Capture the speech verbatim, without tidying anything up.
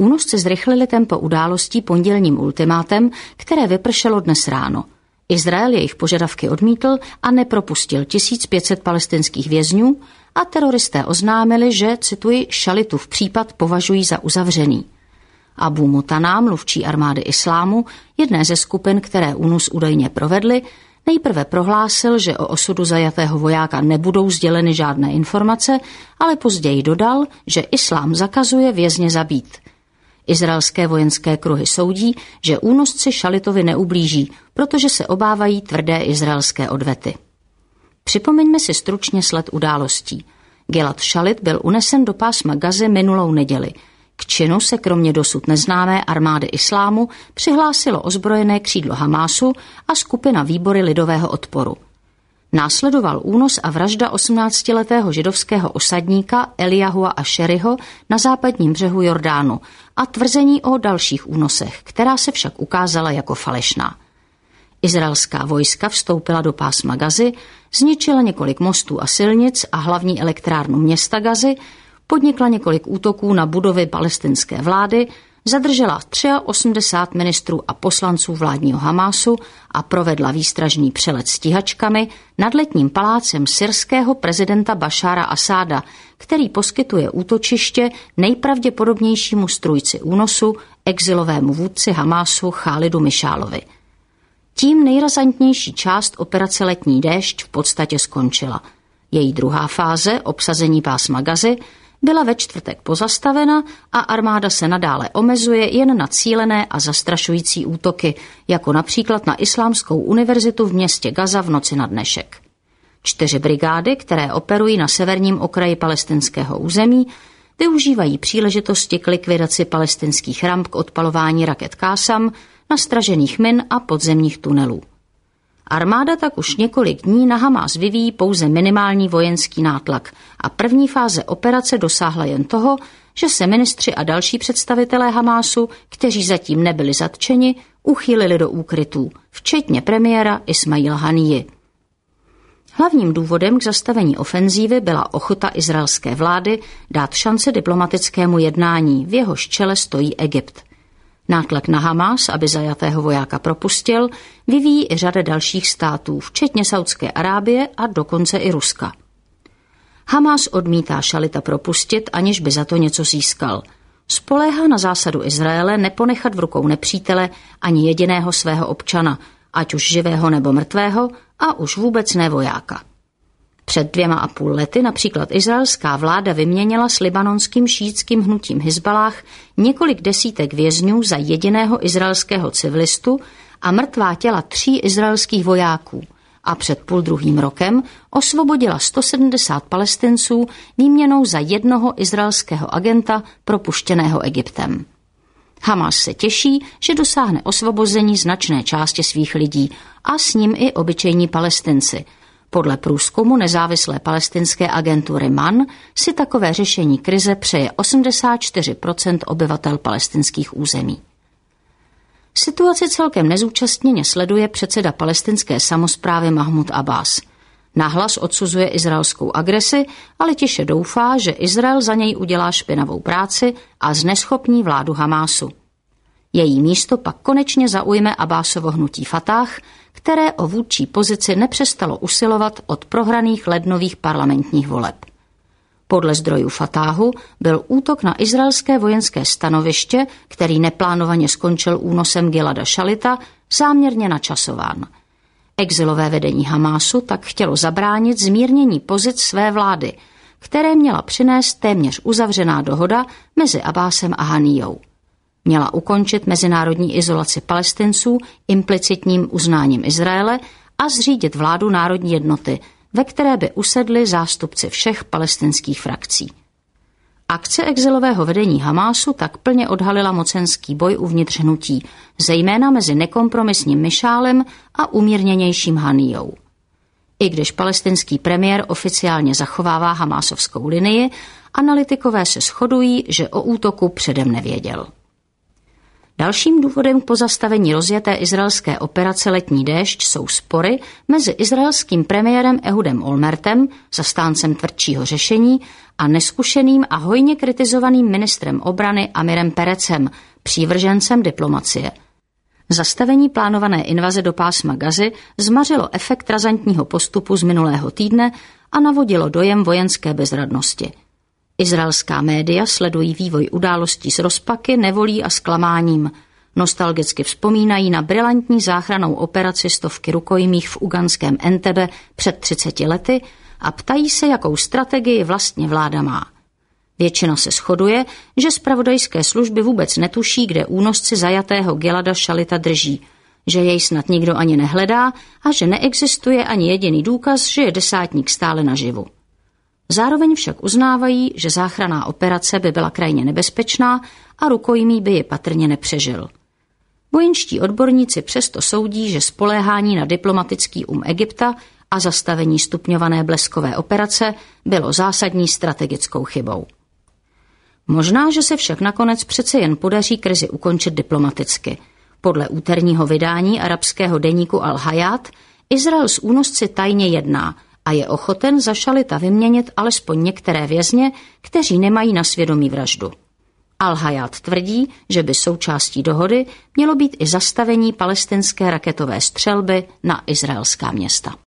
Únosci zrychlili tempo událostí pondělním ultimátem, které vypršelo dnes ráno. Izrael jejich požadavky odmítl a nepropustil tisíc pět set palestinských vězňů a teroristé oznámili, že, cituji, Šalitův případ považují za uzavřený. Abu Mutana, mluvčí armády islámu, jedné ze skupin, které únos údajně provedly, nejprve prohlásil, že o osudu zajatého vojáka nebudou sděleny žádné informace, ale později dodal, že islám zakazuje vězně zabít. Izraelské vojenské kruhy soudí, že únosci Šalitovi neublíží, protože se obávají tvrdé izraelské odvety. Připomeňme si stručně sled událostí. Gilad Šalit byl unesen do pásma Gazy minulou neděli. K činu se kromě dosud neznámé armády islámu přihlásilo ozbrojené křídlo Hamásu a skupina Výbory lidového odporu. Následoval únos a vražda osmnáctiletého židovského osadníka Eliahua Ašeriho na západním břehu Jordánu a tvrzení o dalších únosech, která se však ukázala jako falešná. Izraelská vojska vstoupila do pásma Gazy, zničila několik mostů a silnic a hlavní elektrárnu města Gazy, podnikla několik útoků na budovy palestinské vlády, zadržela osmdesát tři ministrů a poslanců vládního Hamásu a provedla výstražný přelet stíhačkami nad letním palácem syrského prezidenta Bašára Asáda, který poskytuje útočiště nejpravděpodobnějšímu strůjci únosu, exilovému vůdci Hamásu Chálidu Mišálovi. Tím nejrazantnější část operace Letní déšť v podstatě skončila. Její druhá fáze, obsazení pásma Gazy, byla ve čtvrtek pozastavena a armáda se nadále omezuje jen na cílené a zastrašující útoky, jako například na Islámskou univerzitu v městě Gaza v noci na dnešek. Čtyři brigády, které operují na severním okraji palestinského území, využívají příležitosti k likvidaci palestinských ramp k odpalování raket Kásam, nastražených min a podzemních tunelů. Armáda tak už několik dní na Hamás vyvíjí pouze minimální vojenský nátlak a první fáze operace dosáhla jen toho, že se ministři a další představitelé Hamásu, kteří zatím nebyli zatčeni, uchýlili do úkrytů, včetně premiéra Ismaila Haniji. Hlavním důvodem k zastavení ofenzívy byla ochota izraelské vlády dát šance diplomatickému jednání, v jehož čele stojí Egypt. Nátlak na Hamás, aby zajatého vojáka propustil, vyvíjí i řada dalších států, včetně Saudské Arábie a dokonce i Ruska. Hamás odmítá Šalita propustit, aniž by za to něco získal. Spoléhá na zásadu Izraele neponechat v rukou nepřítele ani jediného svého občana, ať už živého nebo mrtvého, a už vůbec ne vojáka. Před dvěma a půl lety například izraelská vláda vyměnila s libanonským šíitským hnutím Hizbalách několik desítek vězňů za jediného izraelského civilistu a mrtvá těla tří izraelských vojáků a před půl druhým rokem osvobodila sto sedmdesát Palestinců výměnou za jednoho izraelského agenta propuštěného Egyptem. Hamás se těší, že dosáhne osvobození značné části svých lidí a s ním i obyčejní Palestinci. Podle průzkumu nezávislé palestinské agentury M A N si takové řešení krize přeje osmdesát čtyři procent obyvatel palestinských území. Situaci celkem nezúčastněně sleduje předseda palestinské samosprávy Mahmud Abbas. Nahlas odsuzuje izraelskou agresi, ale tiše doufá, že Izrael za něj udělá špinavou práci a zneschopní vládu Hamásu. Její místo pak konečně zaujme Abbasovo hnutí Fatah, které o vůdčí pozici nepřestalo usilovat od prohraných lednových parlamentních voleb. Podle zdrojů Fatahu byl útok na izraelské vojenské stanoviště, který neplánovaně skončil únosem Gilada Šalita, záměrně načasován. Exilové vedení Hamásu tak chtělo zabránit zmírnění pozic své vlády, které měla přinést téměř uzavřená dohoda mezi Abbásem a Hanijou. Měla ukončit mezinárodní izolaci Palestinců implicitním uznáním Izraele a zřídit vládu národní jednoty, ve které by usedli zástupci všech palestinských frakcí. Akce exilového vedení Hamásu tak plně odhalila mocenský boj uvnitř hnutí, zejména mezi nekompromisním Mišálem a umírněnějším Hanijou. I když palestinský premiér oficiálně zachovává hamásovskou linii, analytikové se shodují, že o útoku předem nevěděl. Dalším důvodem k pozastavení rozjeté izraelské operace Letní déšť jsou spory mezi izraelským premiérem Ehudem Olmertem, zastáncem tvrdšího řešení, a neskušeným a hojně kritizovaným ministrem obrany Amirem Perecem, přívržencem diplomacie. Zastavení plánované invaze do pásma Gazy zmařilo efekt razantního postupu z minulého týdne a navodilo dojem vojenské bezradnosti. Izraelská média sledují vývoj událostí s rozpaky, nevolí a zklamáním. Nostalgicky vzpomínají na brilantní záchrannou operaci stovky rukojmích v ugandském Entebbe před třiceti lety a ptají se, jakou strategii vlastně vláda má. Většina se shoduje, že zpravodajské služby vůbec netuší, kde únosci zajatého Gilada Šalita drží, že jej snad nikdo ani nehledá a že neexistuje ani jediný důkaz, že je desátník stále naživu. Zároveň však uznávají, že záchranná operace by byla krajně nebezpečná a rukojmí by ji patrně nepřežil. Vojenští odborníci přesto soudí, že spoléhání na diplomatický um Egypta a zastavení stupňované bleskové operace bylo zásadní strategickou chybou. Možná, že se však nakonec přece jen podaří krizi ukončit diplomaticky. Podle úterního vydání arabského deníku Al-Hayat Izrael s únosci tajně jedná a je ochoten za Šalita vyměnit alespoň některé vězně, kteří nemají na svědomí vraždu. Al-Hayat tvrdí, že by součástí dohody mělo být i zastavení palestinské raketové střelby na izraelská města.